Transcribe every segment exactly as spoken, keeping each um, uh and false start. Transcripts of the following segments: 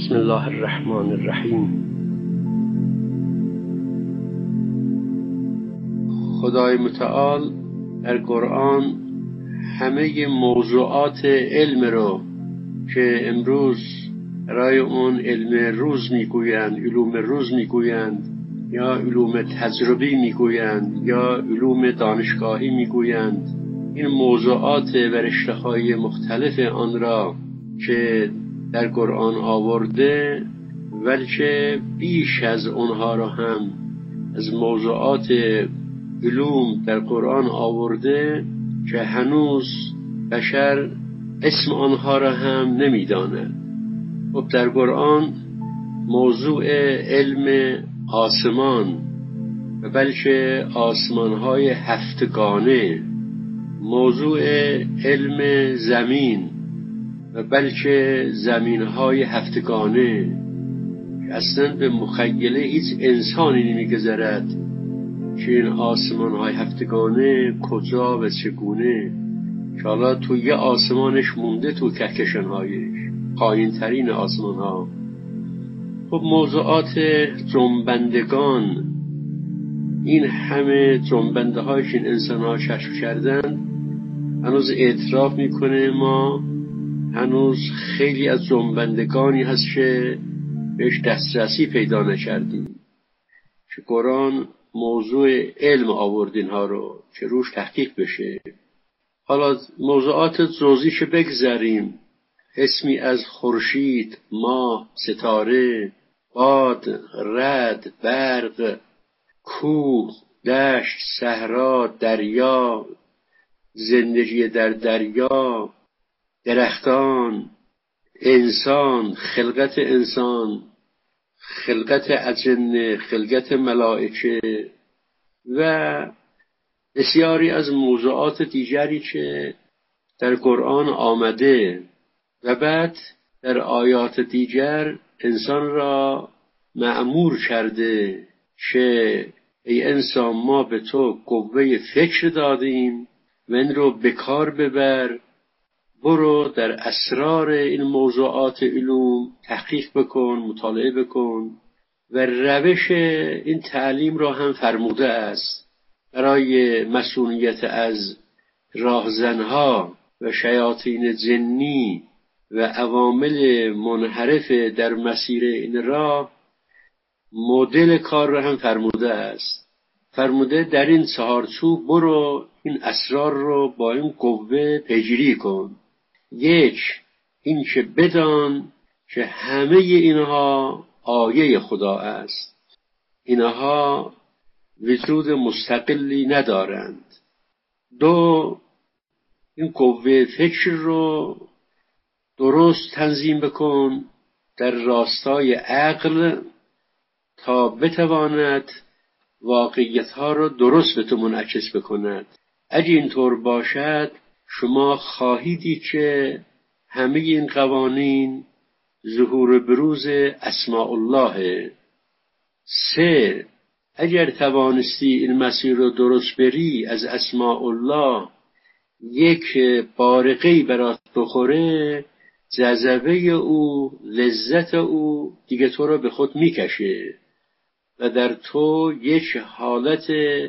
بسم الله الرحمن الرحیم. خدای متعال در قرآن همه موضوعات علم رو که امروز برای اون علم روز میگویند، علوم روز میگویند، یا علوم تجربی میگویند، یا علوم دانشگاهی میگویند، این موضوعات و رشته‌های مختلف آن را که در قرآن آورده، بلکه بیش از اونها را هم از موضوعات علوم در قرآن آورده که هنوز بشر اسم آنها را هم نمی‌داند. و در قرآن موضوع علم آسمان و بلکه آسمان‌های هفتگانه، موضوع علم زمین و بلکه زمین‌های هفتگانه که اصلا به مخیله هیچ انسانی نمی‌گذرد که این آسمان‌های هفتگانه کجا و چگونه، که حالا تو یه آسمانش مونده تو کهکشان‌هایش، پایین‌ترین آسمان‌ها. خب موضوعات جنبندگان، این همه جنبنده هایی که این انسان ها کشف کردن، هنوز اعتراف میکنه ما هنوز خیلی از جنبندگانی هست که بهش دسترسی پیدا نکردیم، که قرآن موضوع علم آوردین ها رو که روش تحقیق بشه. حالا موضوعات جزئیش بگذاریم، اسمی از خورشید، ماه، ستاره، باد، رعد، برق، کوه، دشت، صحرا، دریا، زندگی در دریا، درختان، انسان، خلقت انسان، خلقت اجنه، خلقت ملائکه و بسیاری از موضوعات دیگری که در قرآن آمده. و بعد در آیات دیگر انسان را مأمور کرده که ای انسان ما به تو قوه فکر دادیم و این رو به کار ببر، برو در اسرار این موضوعات علوم تحقیق بکن، مطالعه بکن. و روش این تعلیم را هم فرموده است برای مسئولیت از راهزنها و شیاطین جنی و عوامل منحرف در مسیر این راه. مدل کار را هم فرموده است، فرموده در این چهارچوب برو این اسرار رو با این قوه پیگیری کن. یک، این که بدان که همه اینها آیه خدا است، اینها وجود مستقلی ندارند. دو، این قوه فکر رو درست تنظیم بکن در راستای عقل تا بتواند واقعیت‌ها رو درست به تو منعکس بکند. اگه اینطور باشد شما خواهیدی که همه این قوانین ظهور بروز اسماء الله. سه، اگر توانستی این مسیر رو درست بری، از اسماء الله یک بارقه‌ای برات بخوره، جذبه او، لذت او دیگه تو رو به خود میکشه و در تو یک حالت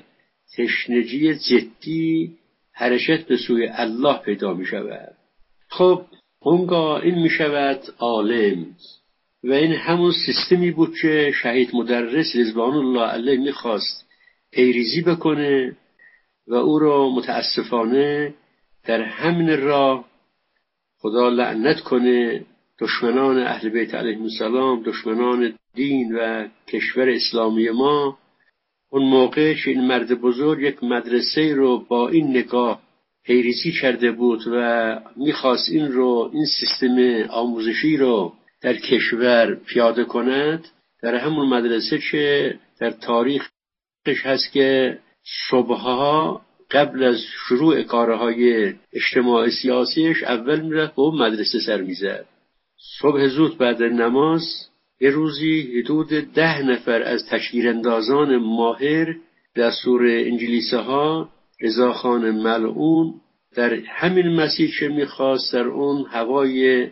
تشنگی جدی، حرکت به سوی الله پیدا می شود. خب اونگاه این می شود عالم. و این همون سیستمی بود که شهید مدرس رضوان الله علیه می خواست پیریزی بکنه و او را متاسفانه در همین راه خدا لعنت کنه دشمنان اهل بیت علیهم السلام، دشمنان دین و کشور اسلامی ما، اون موقع که این مرد بزرگ یک مدرسه رو با این نگاه پیریزی کرده بود و میخواست این رو، این سیستم آموزشی رو در کشور پیاده کند، در همون مدرسه که در تاریخش هست که صبحها قبل از شروع کارهای اجتماعی سیاسیش اول میرفت و مدرسه سر میزد. صبح زود بعد نماز یه روزی حدود ده نفر از تشکیلاندازان ماهر دستور انگلیسه ها، رضاخان ملعون، در همین مسیر که میخواست در اون هوای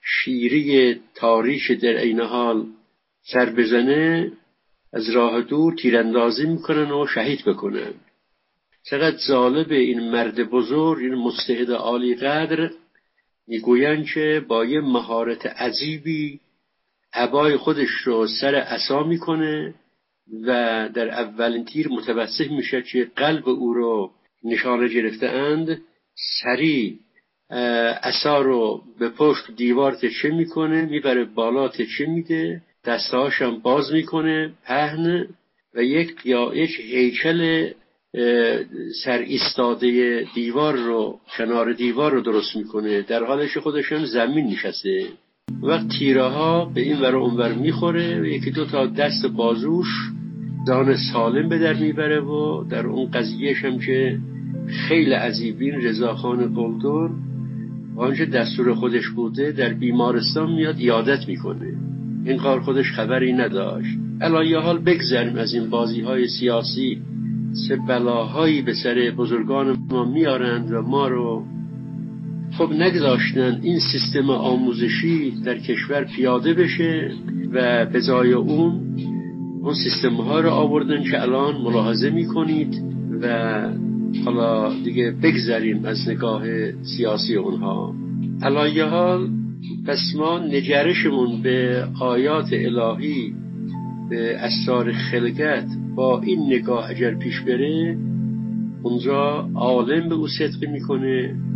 شیری تاریک در عین حال سر بزنه، از راه دور تیراندازی میکنن و شهید بکنن. چقدر جالب این مرد بزرگ، این مجتهد عالی قدر، میگوین که با یه مهارت عجیبی عبای خودش رو سر عصا میکنه و در اولین تیر متوسط میشه که قلب او رو نشانه گرفته اند. سریع عصا رو به پشت دیوار تکیه میکنه، میبره بالا تکیه میده، دستهاش هم باز میکنه پهن و یک یا یک هیکل سر ایستاده دیوار رو، کنار دیوار رو درست میکنه، در حالش خودش هم زمین نشسته. وقت تیره ها به این ور و اون ور میخوره و یکی دو تا دست بازوش جان سالم به در میبره و در اون قضیهش هم که خیلی عجیبین، رضاخان قلدر آنچه دستور خودش بوده در بیمارستان میاد عیادت میکنه. این کار خودش خبری نداشت. الان حال بگذاریم از این بازی های سیاسی، سه بلاهایی به سر بزرگان ما میارند و ما رو خب نگذاشتن این سیستم آموزشی در کشور پیاده بشه و به جای اون اون سیستم ها رو آوردن که الان ملاحظه میکنید و حالا دیگه بگذاریم از نگاه سیاسی اونها. الان حال پس ما نگرشمون به آیات الهی، به اسرار خلقت با این نگاه اگر پیش بره، اونجا عالم به او صدق میکنه